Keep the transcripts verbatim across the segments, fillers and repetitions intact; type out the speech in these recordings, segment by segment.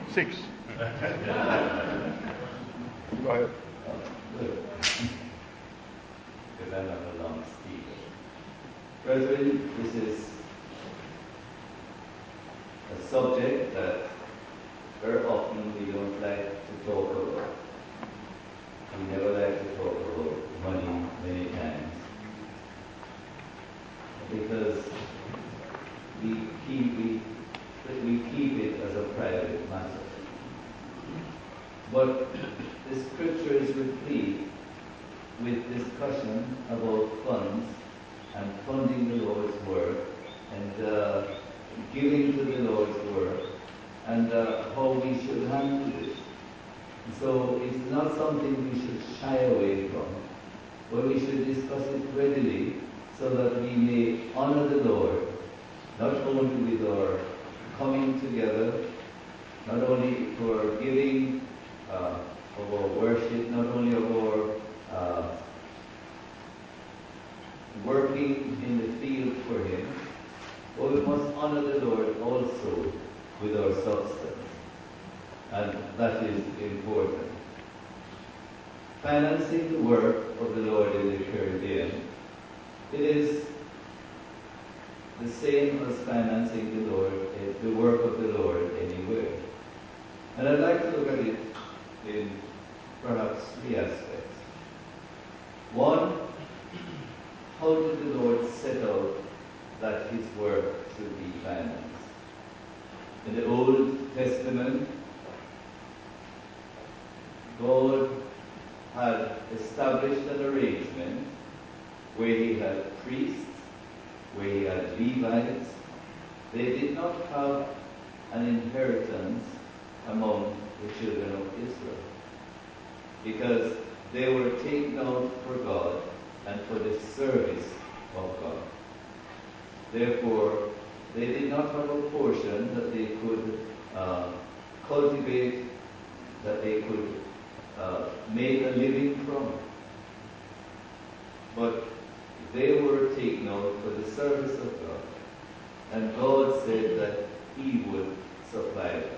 Six. Go ahead. Good. Because I'm not a long speaker. Brethren, this is a subject that very often we don't like to talk about. We never like to talk about money many times. Because we keep, we, we keep it as a private matter. But the scripture is replete with discussion about funds and funding the Lord's work and uh, giving to the Lord's work and uh, how we should handle this. So it's not something we should shy away from, but we should discuss it readily so that we may honor the Lord, not only with our coming together, not only for giving uh, of our worship, not only of our uh, working in the field for Him, but we must honor the Lord also with our substance. And that is important. Financing the work of the Lord in the Caribbean, it is the same as financing the Lord, the work of the Lord anywhere. And I'd like to look at it in perhaps three aspects. One, how did the Lord set out that His work should be financed? In the Old Testament, God had established an arrangement where He had priests, where He had Levites. They did not have an inheritance among the children of Israel because they were taken out for God and for the service of God. Therefore, they did not have a portion that they could uh, cultivate, that they could uh, make a living from. But they were taken out for the service of God. And God said that He would supply them.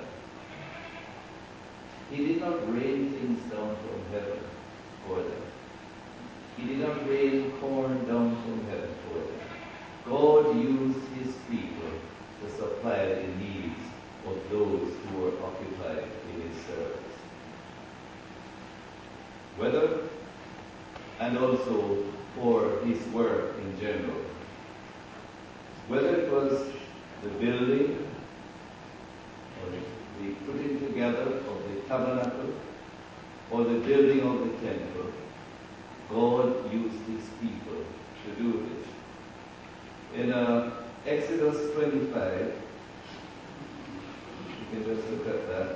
He did not rain things down from heaven for them. He did not rain corn down from heaven for them. God used His people to supply the needs of those who were occupied in His service. Whether, and also for His work in general. Whether it was the building or the putting together of the tabernacle or the building of the temple, God used His people to do this. In uh, Exodus twenty-five, you can just look at that.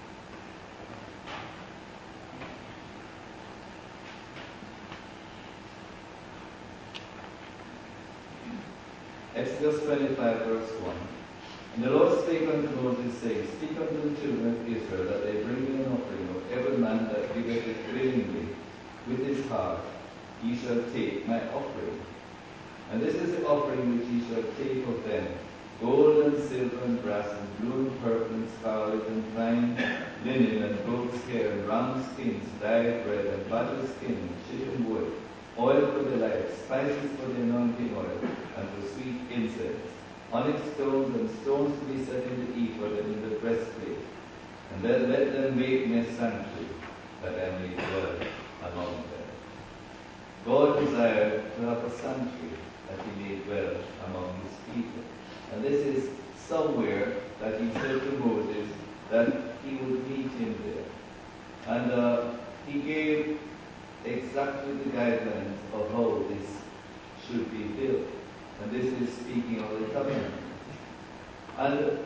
Exodus twenty-five, verse one. And the Lord spake unto Moses, saying, Speak unto the children of Israel, that they bring me an offering of every man that giveth it willingly with his heart, ye shall take my offering. And this is the offering which ye shall take of them: gold and silver and brass and blue and purple and scarlet and fine linen and goat's hair and ram skins, dyed red and badger skin and chicken wood, oil for the light, spices for the anointing oil, and for sweet incense, onyx stones and stones to be set in the ephod and in the breastplate. And then let them make me a sanctuary, that I may dwell among them. God desired to have a sanctuary, that He may dwell among His people. And this is somewhere that He said to Moses that He would meet him there. And uh, He gave exactly the guidelines of how this should be built. And this is speaking of the covenant. And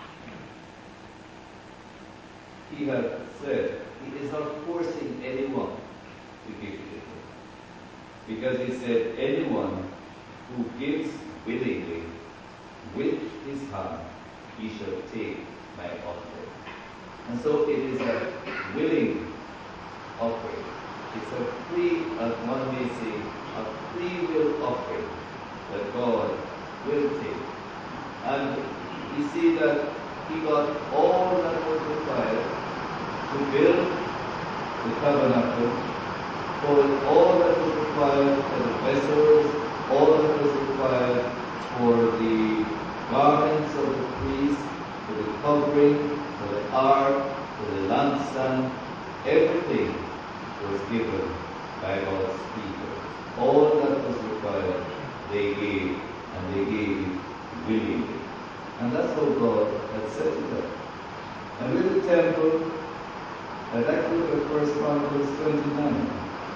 He had said He is not forcing anyone to give to Him. Because He said, anyone who gives willingly with his heart, he shall take my offering. And so it is a willing offering. It's a free, as one may say, a free will offering that God will take. And we see that he got all that was required to build the tabernacle, for all that was required for the vessels, all that was required for the garments of the priest, for the covering, for the ark, for the lampstand. Everything was given by God's people. All that was required, they gave, and they gave it willingly. And that's how God had set it up. And with the temple, I'd like to look at First Chronicles twenty-nine.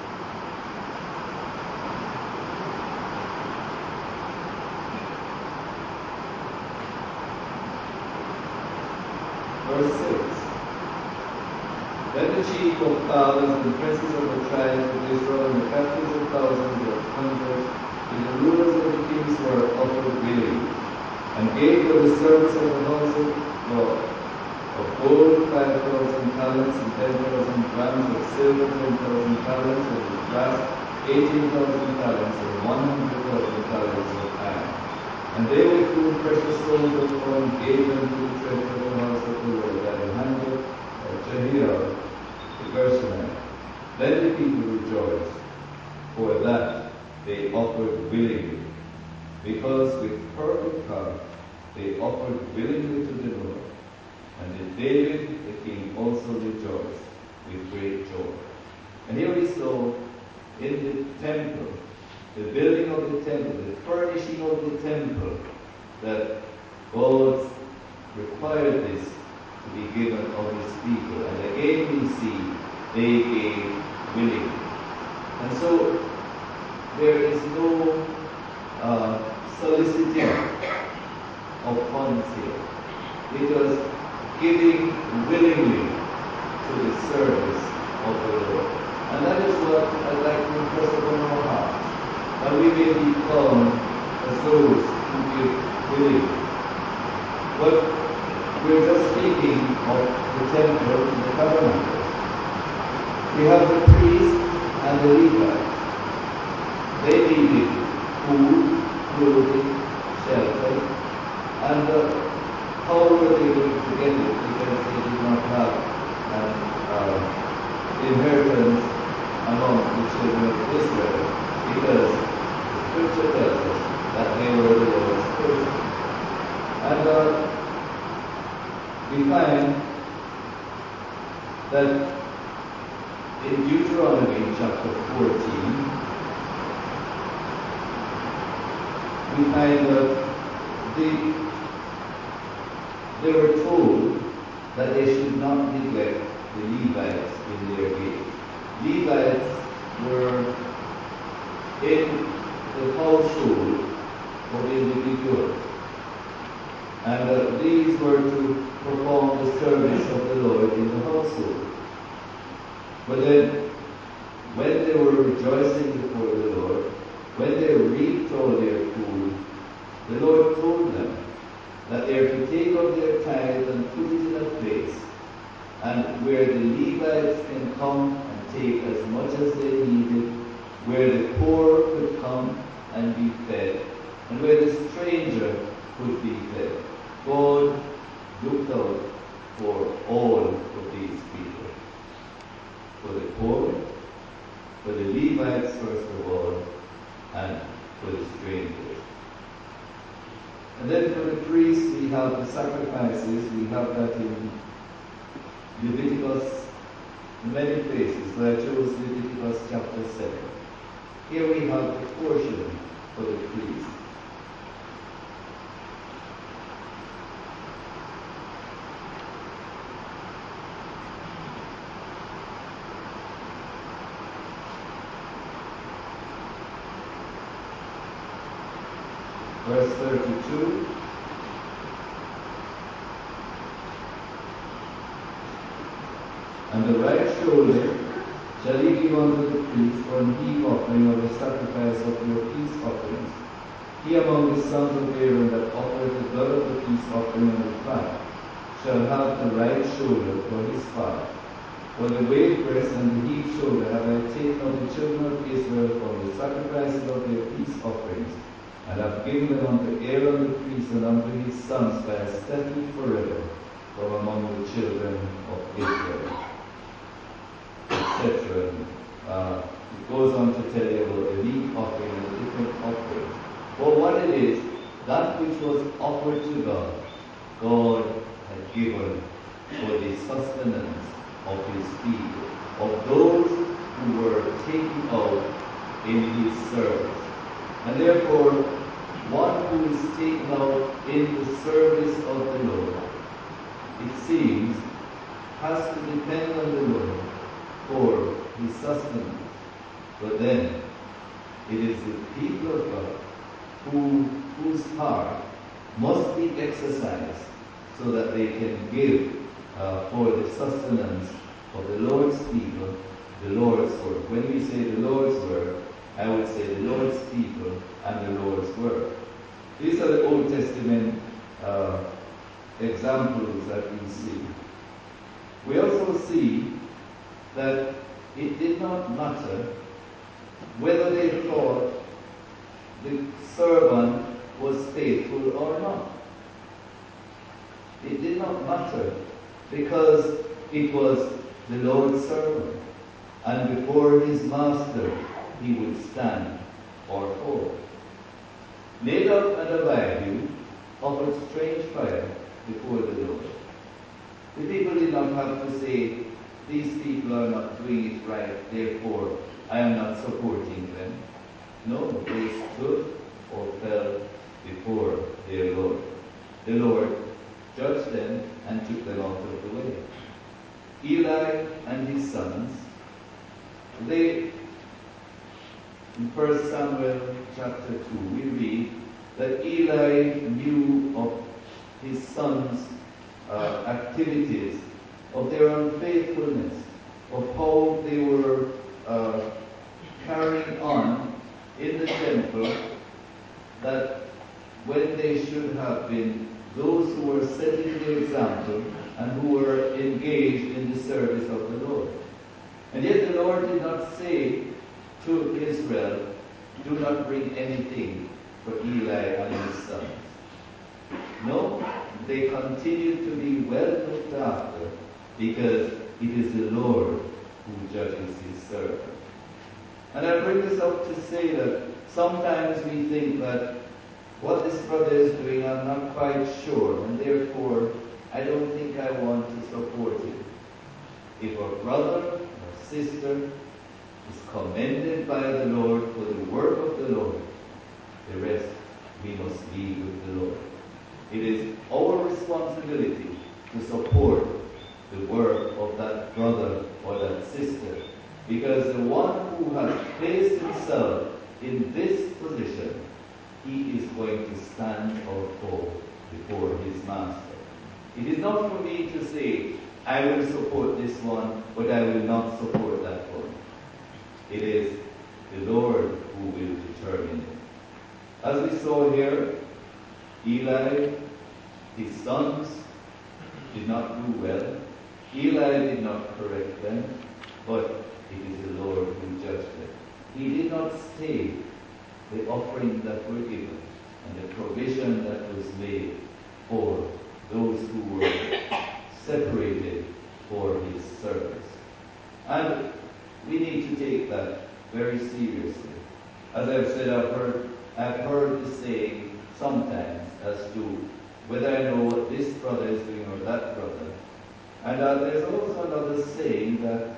Verse six. Then the chief of thousands and princes of the tribes of Israel and the captains of thousands of hundreds and the rulers of the kings were offered willingly, and gave to the servants of the house of God of gold five thousand talents, and ten thousand drams, of silver ten thousand talents, and of brass eighteen thousand talents, and one hundred thousand talents of iron. And they with whom precious stones were found gave them to the treasure of the house of the Lord by the hand of Jehiel the Gershonite. Then the people rejoiced, for that they offered willingly, because with perfect heart they offered willingly to the Lord. And then David the king also rejoiced with great joy. And here we saw in the temple, the building of the temple, the furnishing of the temple, that God required this to be given of his people. And again we see they gave willingly. And so there is no uh, soliciting of funds here. It was giving willingly to the service of the Lord. And that is what I'd like to impress upon our hearts, that we may become as those who give willingly. But we're just speaking of the temple and the tabernacle. We have the priests and the Levites. They needed food, clothing, shelter, and uh, how were they going to get it? Because they did not have an uh, inheritance among the children of Israel, because the scripture tells us that they were the Lord's person. And uh, we find that in Deuteronomy chapter fourteen, we find that the they were told that they should not neglect the Levites in their gate. Levites were in the household of the individual, and uh, these were to perform the service of the Lord in the household. But then, when they were rejoicing before the Lord, when they reaped all their food, the Lord told them that they are to take of their tithe and put it in a place, and where the Levites can come and take as much as they needed, where the poor could come and be fed, and where the stranger could be fed. God looked out for all of these people. For the poor, for the Levites first of all, and for the strangers. And then for the priests, we have the sacrifices. We have that in Leviticus, in many places, but I chose Leviticus chapter seven. Here we have the portion for the priest. Verse thirty-two. And the right shoulder shall ye give unto the priest for an heave offering of the sacrifice of your peace offerings. He among the sons of Aaron that offereth the blood of the peace offering and the fat shall have the right shoulder for his part. For the wave breast and the heave shoulder have I taken of the children of Israel from the sacrifices of their peace offerings, and have given them unto Aaron the priest and unto his sons by a statute forever from among the children of Israel, et cetera. Uh, it goes on to tell you about the meat offering and the different offerings. But what it is, that which was offered to God, God had given for the sustenance of his people, of those who were taken out in his service. And therefore, one who is taken out in the service of the Lord, it seems, has to depend on the Lord for his sustenance. But then, it is the people of God who, whose heart must be exercised so that they can give uh, for the sustenance of the Lord's people, the Lord's word. When we say the Lord's word, I would say the Lord's people and the Lord's word. These are the Old Testament uh, examples that we see. We also see that it did not matter whether they thought the servant was faithful or not. It did not matter because it was the Lord's servant, and before his master he would stand or fall. Nadab and Abihu offered strange fire before the Lord. The people did not have to say, these people are not doing it right, therefore I am not supporting them. No, they stood or fell before their Lord. The Lord judged them and took them out of the way. Eli and his sons, they, in First Samuel chapter two, we read that Eli knew of his sons' uh, activities, of their unfaithfulness, of how they were uh, carrying on in the temple, that when they should have been those who were setting the example and who were engaged in the service of the Lord. And yet the Lord did not say to Israel, do not bring anything for Eli and his sons. No, they continued to be well looked after because it is the Lord who judges his servant. And I bring this up to say that sometimes we think that what this brother is doing, I'm not quite sure, and therefore I don't think I want to support it. If a brother or sister is commended by the Lord for the work of the Lord, the rest we must leave with the Lord. It is our responsibility to support the work of that brother or that sister, because the one who has placed himself in this position, he is going to stand or fall before his master. It is not for me to say, I will support this one, but I will not support that one. It is the Lord who will determine it. As we saw here, Eli, his sons, did not do well. Eli did not correct them, but it is the Lord who judged them. He did not stay the offerings that were given and the provision that was made for those who were separated for his service. And we need to take that very seriously. As I've said, I've heard, I've heard the saying sometimes as to whether I know what this brother is doing or that brother. And uh, there's also another saying that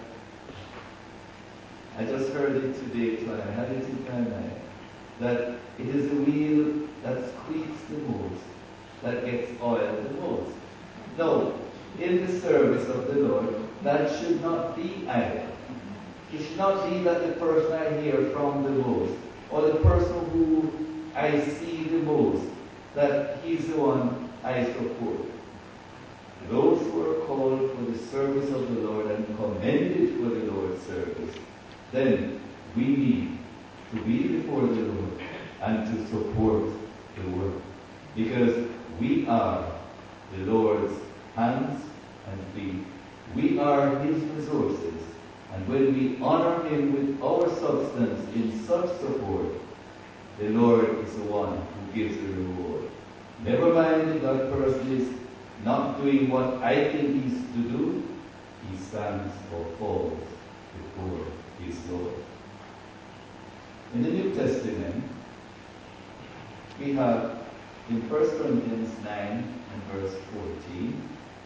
I just heard it today when I had it in my mind, that it is the wheel that squeaks the most that gets oiled the most. No, in the service of the Lord, that should not be either. It should not be that the person I hear from the most, or the person who I see the most, that he's the one I support. Those who are called for the service of the Lord and commended for the Lord's service, then we need to be before the Lord and to support the work. Because we are the Lord's hands and feet. We are his resources. And when we honor him with our substance in such support, the Lord is the one who gives the reward. Never mind if that person is not doing what I think he's to do, he stands or falls before his Lord. In the New Testament, we have in First Corinthians nine and verse fourteen,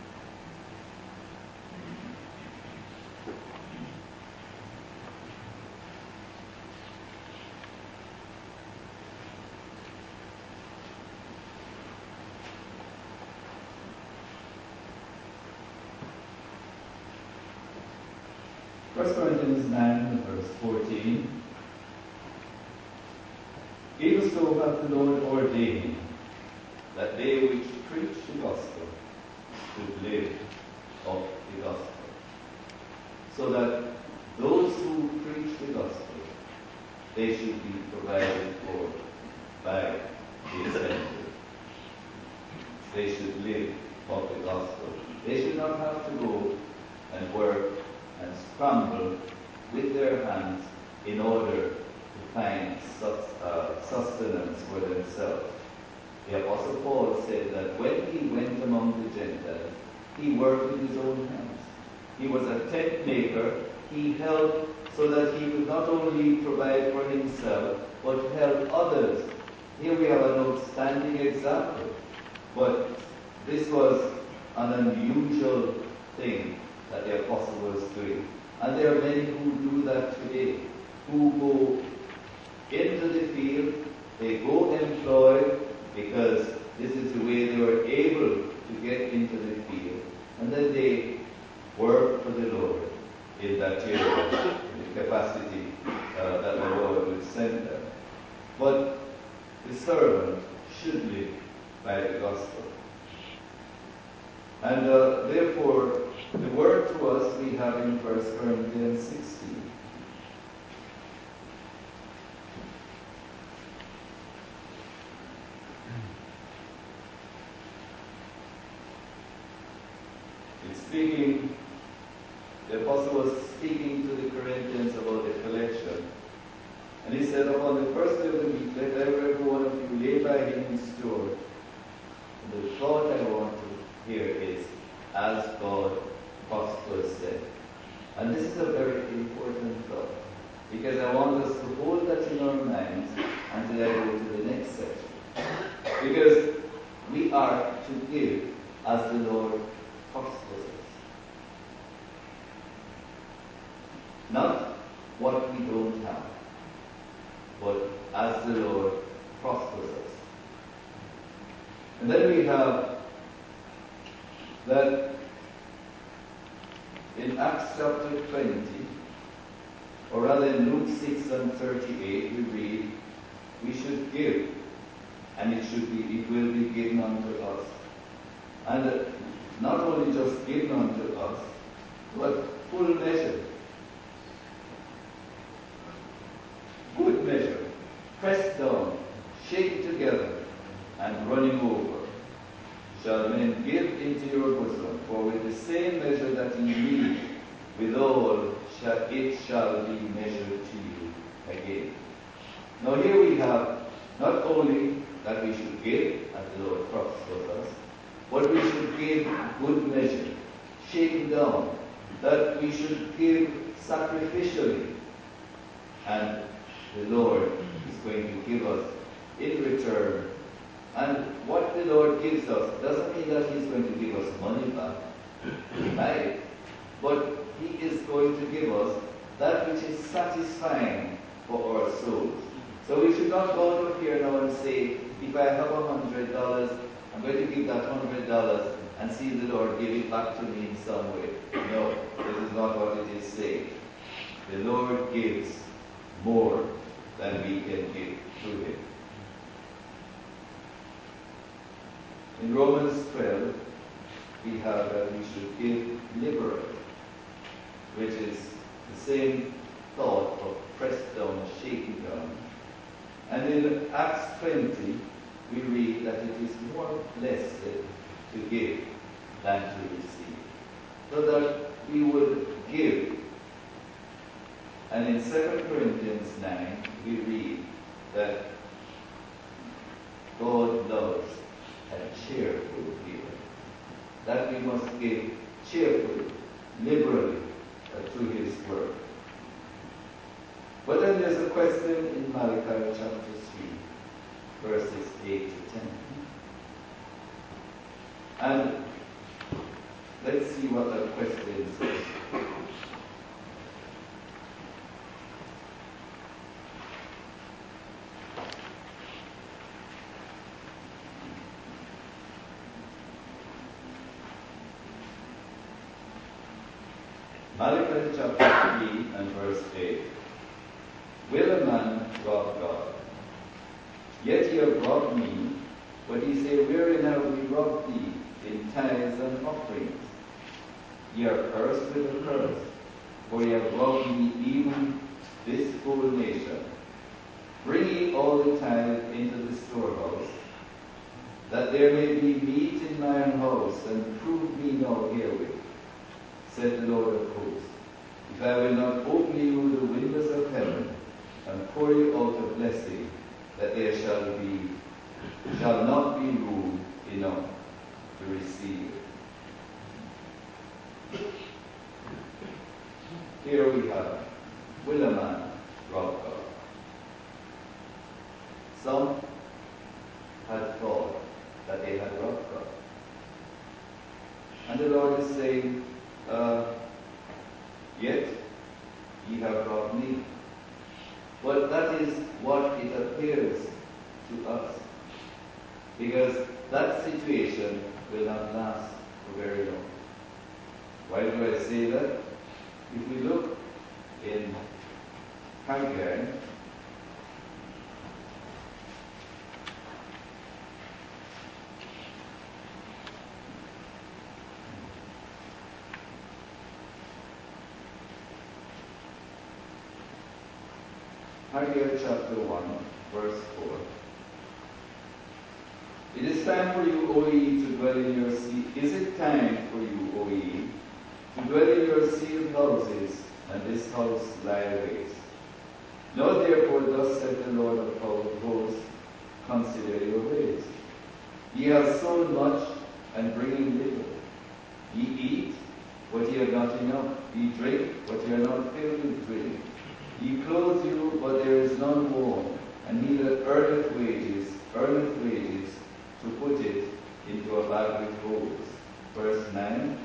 First Corinthians nine and verse fourteen, even so hath the Lord ordained that they which preach the gospel should live of the gospel. So that those who preach the gospel, they should be provided for by the assembly. They should live of the gospel. They should not have to go and work and scramble with their hands in order to find sustenance for themselves. The Apostle Paul said that when he went among the Gentiles, he worked with his own hands. He was a tent maker. He helped so that he would not only provide for himself, but help others. Here we have an outstanding example. But this was an unusual thing that the apostle was doing. And there are many who do that today, who go into the field, they go employed because this is the way they were able to get into the field, and then they work for the Lord in that area, in the capacity uh, that the Lord would send them. But the servant should live by the gospel. And uh, therefore, the word to us we have in First Corinthians sixteen. It's speaking, the apostle was speaking to the Corinthians about the collection. And he said, upon the first day of the week, let every one of you lay by him in store. And the thought I want to hear is, as God prospers said. And this is a very important thought, because I want us to hold that in our minds until I go to the next section. Because we are to give as the Lord prospers us. Not what we don't have, but as the Lord prospers us. And then we have that in Acts chapter twenty, or rather in Luke six and thirty-eight, we read, we should give, and it should be, it will be given unto us. And uh, not only just given unto us, but full measure. Good measure, pressed down, shaken together, and running over, shall men give into your bosom, for with the same measure that ye meet, withal shall it shall be measured to you again. Now here we have not only that we should give, as the Lord prospers us, but we should give good measure, shaken down, that we should give sacrificially, and the Lord is going to give us in return. And what the Lord gives us doesn't mean that He's going to give us money back, right? But He is going to give us that which is satisfying for our souls. So we should not go out of here now and say, if I have a hundred dollars, I'm going to give that hundred dollars and see the Lord give it back to me in some way. No, this is not what it is saying. The Lord gives more than we can give to Him. In Romans twelve, we have that we should give liberally, which is the same thought of pressed down, shaken down. And in Acts twenty, we read that it is more blessed to give than to receive. So that we would give. And in Second Corinthians nine, we read that God loves a cheerful giver. That we must give cheerfully, liberally, uh, to his word. But then there's a question in Malachi chapter three, verses eight to ten. And let's see what that question says. Malachi chapter three and verse eight. Will a man rob God? Yet ye have robbed me. But ye say, wherein have we robbed thee? In tithes and offerings. Ye are cursed with a curse, for ye have robbed me, even this whole nation. Bring ye all the tithe into the storehouse, that there may be meat in mine house, and prove me now herewith, said the Lord of hosts, if I will not open you the windows of heaven, and pour you out a blessing, that there shall be shall not be room enough to receive it. Here we have, will a man rob God? Some had thought that they had robbed God. And the Lord is saying, uh, yet ye have robbed me. But that is what it appears to us. Because that situation will not last for very long. Why do I say that? If we look in Haggai, Haggai chapter one, verse four. It is time for you, O ye, to dwell in your sea. Is it time for you, O ye, to dwell in your sealed houses, and this house lie waste? Now therefore, thus saith the Lord of hosts, consider your ways. Ye have sown much, and bring in little. Ye eat, but ye have not enough. Ye drink, but ye are not filled with drink. Ye clothe you, but there is none warm, and he that earneth wages, earneth wages, to put it into a bag with holes. Verse nine.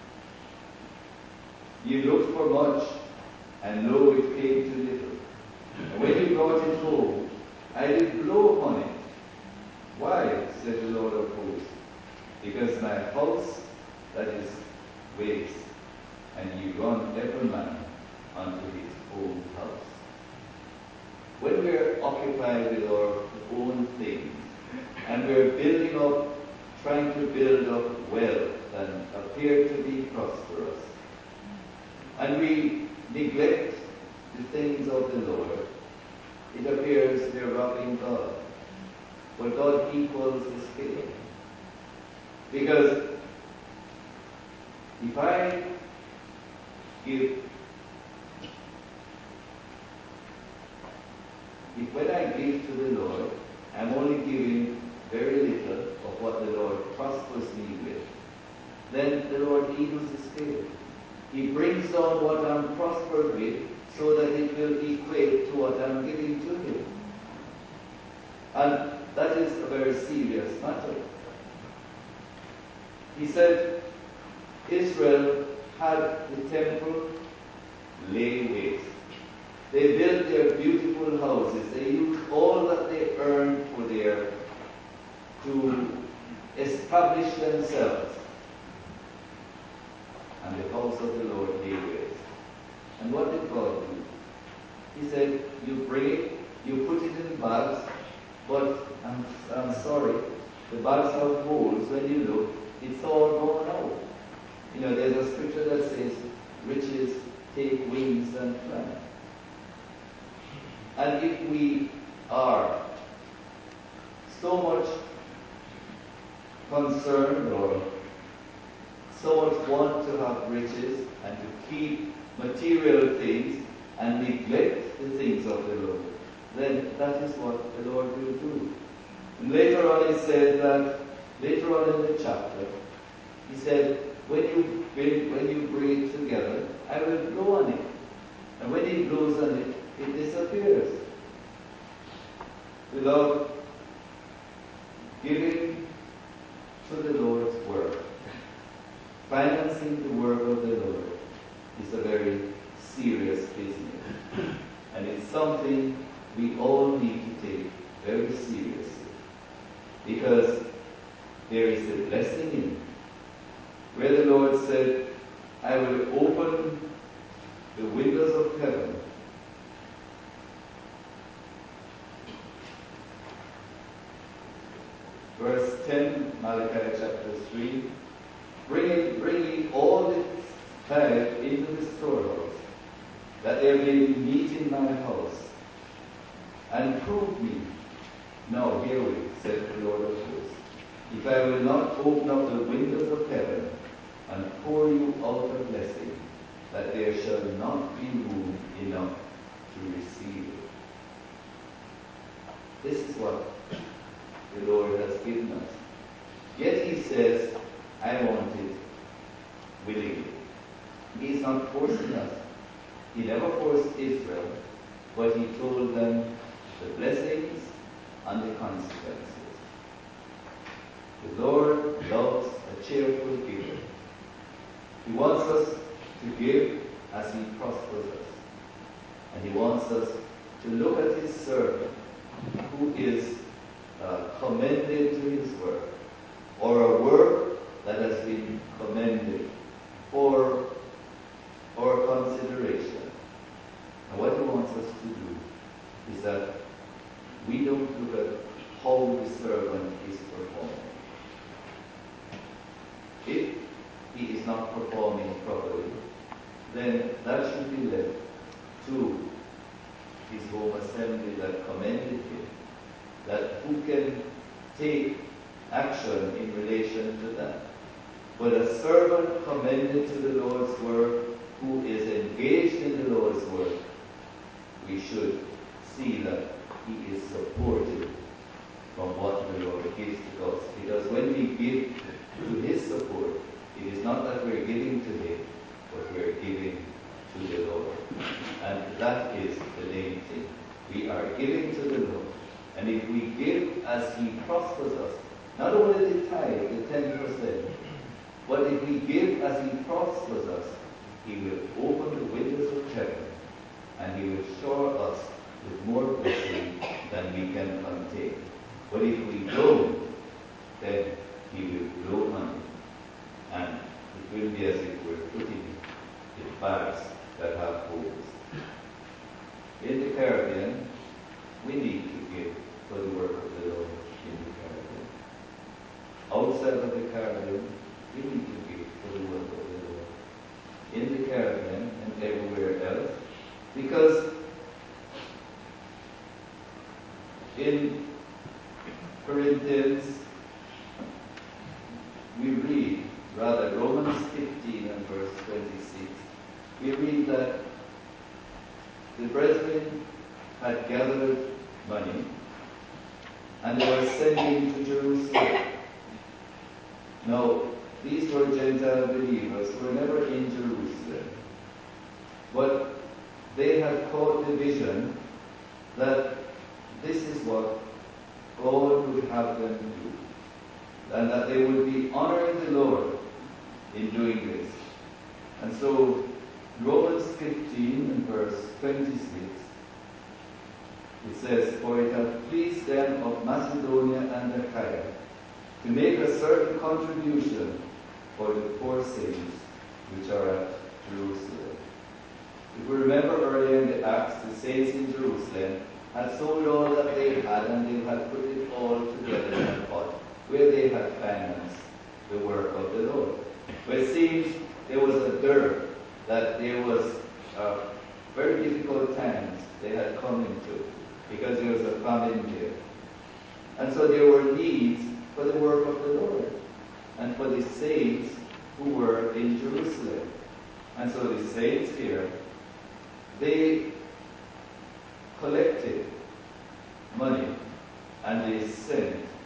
Ye looked for much, and lo, it came to little. And when you brought it home, I did blow upon it. Why, said the Lord of hosts? Because my house that is waste, and ye run every man unto his own house. When we are occupied with our own things, and we are building up, trying to build up wealth and appear to be prosperous, and we neglect the things of the Lord, it appears we are robbing God. But God equals the scale. Because if I give, if when I give to the Lord, I'm only giving very little of what the Lord prospers me with, then the Lord evens the scale. He brings down what I'm prospered with so that it will equate to what I'm giving to Him. And that is a very serious matter. He said, Israel had the temple lay waste. They built their beautiful houses. They used all that they earned for their, to establish themselves. And the house of the Lord lay waste. And what did God do? He said, you bring it, you put it in bags, but I'm, I'm sorry, the bags have holes. When you look, it's all gone out. You know, there's a scripture that says, riches take wings and fly. And if we are so much concerned or so much want to have riches and to keep material things and neglect the things of the Lord, then that is what the Lord will do. And later on he said that, later on in the chapter, he said, when you bring, when you bring it together, I will blow on it. And when he blows on it, it disappears. Beloved, giving to the Lord's work, financing the work of the Lord, is a very serious business. And it's something we all need to take very seriously. Because there is a blessing in it. Where the Lord said, I will open the windows of heaven verse ten, Malachi chapter three, bringing, bringing all the tithe into the storehouse, that there may be meat in my house, and prove me. Now herewith, said the Lord of hosts, if I will not open up the windows of heaven and pour you out a blessing, that there shall not be room enough to receive it. This is what the Lord has given us. Yet he says, I want it willingly. He is not forcing us. He never forced Israel, but he told them the blessings and the consequences. The Lord loves a cheerful giver. He wants us to give as he prospers us. And he wants us to look at his servant who is uh, commended to his work, or a work that has been commended for our consideration. And what he wants us to do is that we don't look at how the servant is performing. If he is not performing properly, then that should be left to his home assembly that commended him, that who can take action in relation to that. But a servant commended to the Lord's work, who is engaged in the Lord's work, we should see that he is supported from what the Lord gives to us. Because when we give to his support, it is not that we're giving to him, but we're giving to the Lord. And that is the main thing. We are giving to the Lord. And if we give as he prospers us, not only the tithe, the ten percent, but if we give as he prospers us, he will open the windows of heaven and he will shower us with more blessing than we can contain. But if we don't, then he will blow on it, and it will be as if we're putting it in bags that have holes. In the Caribbean, we need to give for the work of the Lord in the Caribbean. Outside of the Caribbean, we need to give for the work of the Lord in the Caribbean and everywhere else, because in Corinthians, we read, rather, Romans fifteen and verse twenty-six, we read that the brethren had gathered money and they were sending to Jerusalem. Now, these were Gentile believers who were never in Jerusalem, but they had caught the vision that this is what God would have them do, and that they would be honoring the Lord in doing this. And so, Romans fifteen and verse twenty-six, it says, for it hath pleased them of Macedonia and Achaia to make a certain contribution for the poor saints which are at Jerusalem. If we remember earlier in the Acts, the saints in Jerusalem had sold all that they had, and they had put it all together in a pot where they had financed the work of the Lord. But it seems there was a dearth, that there was uh, very difficult times they had come into, because there was a famine there. And so there were needs for the work of the Lord and for the saints who were in Jerusalem. And so the saints here, they collected money and they sent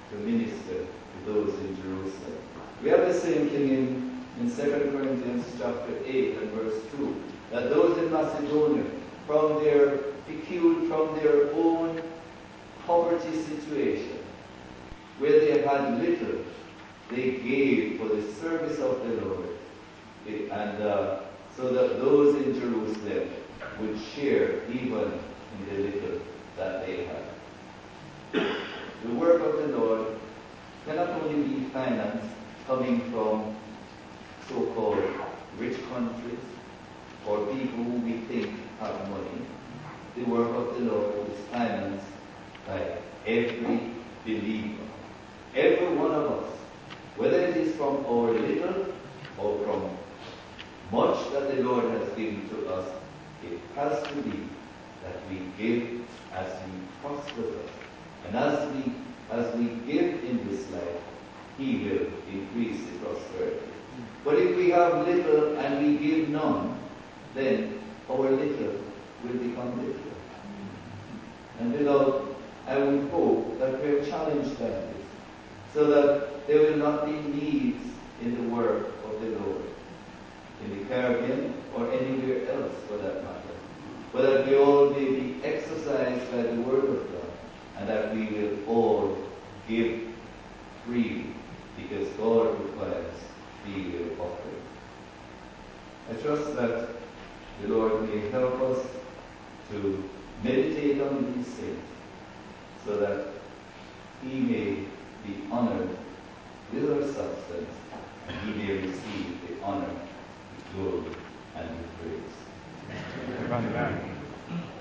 to minister to those in Jerusalem. We have the same thing in, in Second Corinthians chapter eight and verse two, that those in Macedonia, from their peculiar, from their own poverty situation, where they had little, they gave for the service of the Lord, it, and uh, so that those in Jerusalem would share even in the little that they had. The work of the Lord cannot only be financed coming from so-called rich countries or people who we think have money. The work of the Lord is financed by every believer. Every one of us, whether it is from our little or from much that the Lord has given to us, it has to be that we give as He prospers us. And as we as we give in this life, He will increase the prosperity. But if we have little and we give none, then our little will become little. And beloved, I would hope that we are challenged by this, so that there will not be needs in the work of the Lord, in the Caribbean or anywhere else for that matter, but that we all may be exercised by the Word of God, and that we will all give freely, because God requires filial offering. I trust that the Lord may help us to meditate on these things, so that He may be honored with our substance, and He may receive the honor, the glory, and the praise. Amen.